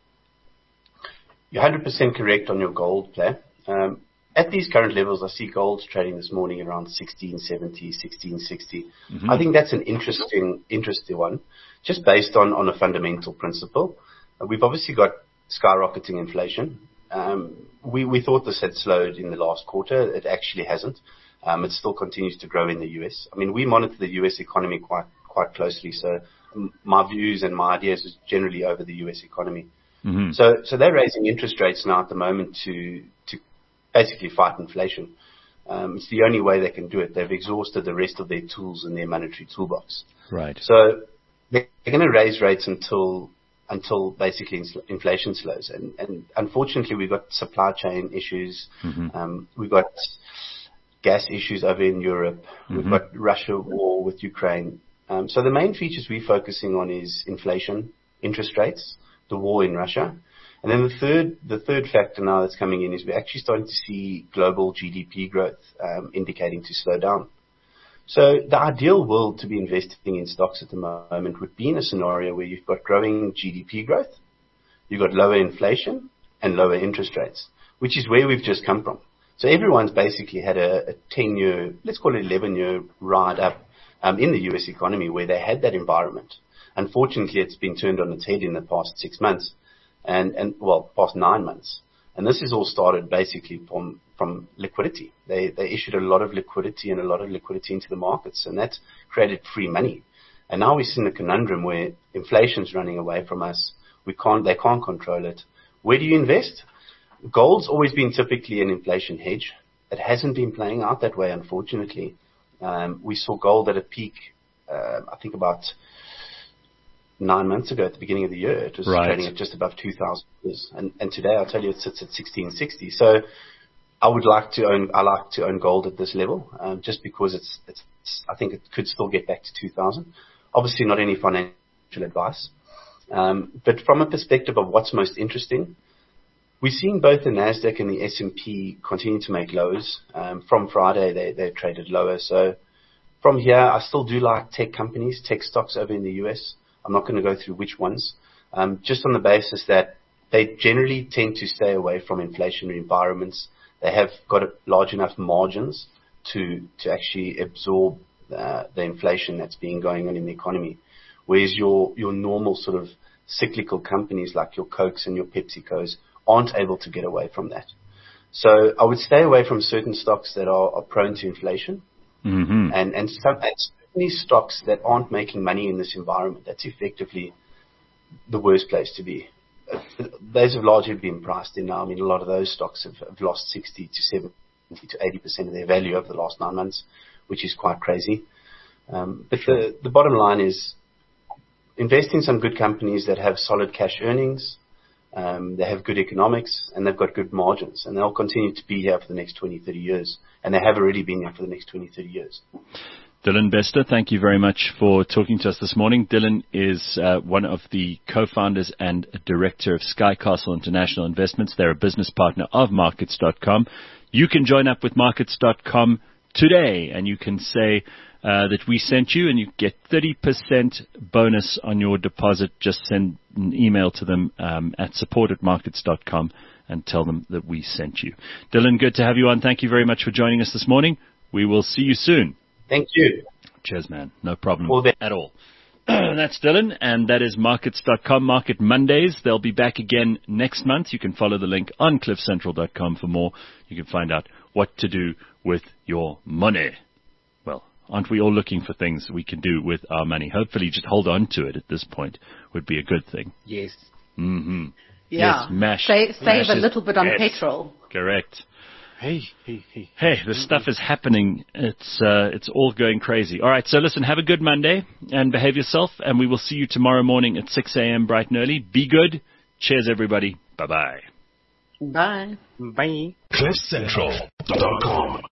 You're one hundred percent correct on your gold play. Um, at these current levels, I see gold trading this morning around sixteen seventy, sixteen sixty. Mm-hmm. I think that's an interesting, interesting one, just based on, on a fundamental principle. Uh, we've obviously got skyrocketing inflation. Um, we, we thought this had slowed in the last quarter. It actually hasn't. Um, it still continues to grow in the U S. I mean, we monitor the U S economy quite quite closely, so my views and my ideas is generally over the U S economy. Mm-hmm. So, so they're raising interest rates now at the moment to, to basically fight inflation. Um, it's the only way they can do it. They've exhausted the rest of their tools in their monetary toolbox. Right. So they're going to raise rates until, until basically inflation slows. And, and unfortunately, we've got supply chain issues. Mm-hmm. Um, we've got gas issues over in Europe. Mm-hmm. We've got Russia war with Ukraine. Um, so the main features we're focusing on is inflation, interest rates, the war in Russia. And then the third, the third factor now that's coming in is we're actually starting to see global G D P growth um, indicating to slow down. So the ideal world to be investing in stocks at the moment would be in a scenario where you've got growing G D P growth, you've got lower inflation and lower interest rates, which is where we've just come from. So everyone's basically had a, a ten-year, let's call it eleven-year ride up um, in the U S economy where they had that environment. Unfortunately, it's been turned on its head in the past six months. And, and, well, past nine months. And this has all started basically from, from liquidity. They, they issued a lot of liquidity and a lot of liquidity into the markets, and that created free money. And now we're in a conundrum where inflation's running away from us. We can't, they can't control it. Where do you invest? Gold's always been typically an inflation hedge. It hasn't been playing out that way, unfortunately. Um, we saw gold at a peak, uh, I think about nine months ago at the beginning of the year. It was right. trading at just above two thousand dollars. And, and today, I'll tell you, it sits at sixteen sixty. So I would like to own, I like to own gold at this level, um, just because it's, it's, I think it could still get back to two thousand. Obviously not any financial advice. Um, but from a perspective of what's most interesting, we're seeing both the NASDAQ and the S and P continue to make lows. Um, from Friday, they, they traded lower. So from here, I still do like tech companies, tech stocks over in the U S. I'm not going to go through which ones, um, just on the basis that they generally tend to stay away from inflationary environments. They have got a large enough margins to to actually absorb uh, the inflation that's been going on in the economy. Whereas your your normal sort of cyclical companies like your Cokes and your PepsiCos aren't able to get away from that. So I would stay away from certain stocks that are, are prone to inflation, mm-hmm. and and some. These stocks that aren't making money in this environment, that's effectively the worst place to be. Those have largely been priced in now. I mean, a lot of those stocks have, have lost sixty to seventy to eighty percent of their value over the last nine months, which is quite crazy. Um, but the, the bottom line is invest in some good companies that have solid cash earnings, um, they have good economics, and they've got good margins, and they'll continue to be here for the next twenty, thirty years. And they have already been here for the next twenty, thirty years. Dylan Bester, thank you very much for talking to us this morning. Dylan is uh, one of the co-founders and director of Sky Castle International Investments. They're a business partner of Markets dot com. You can join up with Markets dot com today, and you can say uh, that we sent you, and you get thirty percent bonus on your deposit. Just send an email to them um, at support at Markets dot com and tell them that we sent you. Dylan, good to have you on. Thank you very much for joining us this morning. We will see you soon. Thank you. Cheers, man. No problem well, at all. That's Dylan, and that is Markets dot com, Market Mondays. They'll be back again next month. You can follow the link on cliff central dot com for more. You can find out what to do with your money. Well, aren't we all looking for things we can do with our money? Hopefully just hold on to it at this point would be a good thing. Yes. Mm-hmm. Yeah. Yes, mash. Save, mash save a is, little bit on yes, petrol. Correct. Hey, hey, hey. Hey, this stuff is happening. It's uh, it's all going crazy. All right, so listen, have a good Monday and behave yourself, and we will see you tomorrow morning at six a.m. bright and early. Be good. Cheers, everybody. Bye-bye. Bye. Bye. cliff central dot com